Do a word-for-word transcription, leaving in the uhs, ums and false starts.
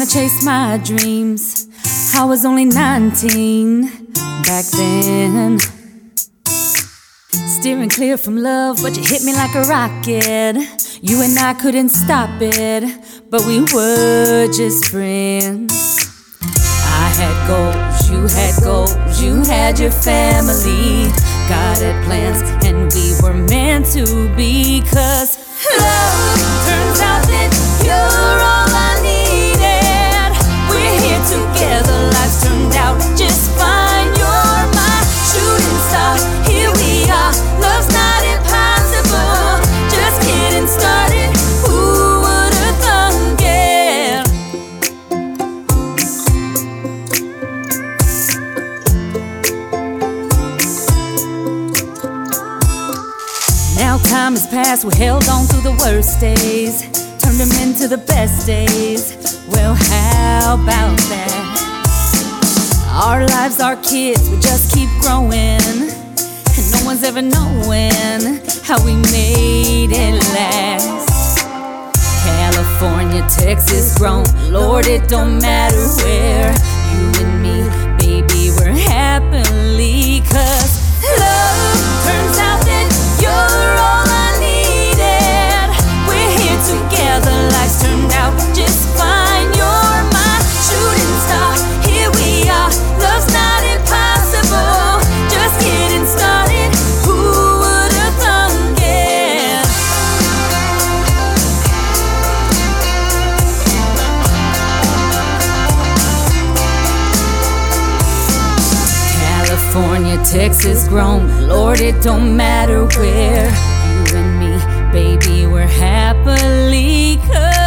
chase my dreams. I was only nineteen back then. Steering clear from love, but you hit me like a rocket. You and I couldn't stop it, but we were just friends. I had goals, you had goals, you had your family. God had plans, and we were meant to be. 'Cause love turns out that you're all I needed. We're here together, life's turned out just fine. You're my shooting star, here we are. Love's not impossible, just getting started. Who would've thunk it? Now time has passed, we held on through the worst days, turned them into the best days. Well, how about that? Our lives, our kids, we just keep growing, and no one's ever knowing how we made it last. California, Texas, grown, Lord, it don't matter where. You and me, baby, we're happily. 'Cause love turns out that you're all I needed. We're here together, life's turned out just fine. You're my shooting star, here we are. Love's not impossible, just getting started. Who would've thunk it? California, Texas, grown, Lord, it don't matter where. You and me, baby, we're happily. 'Cause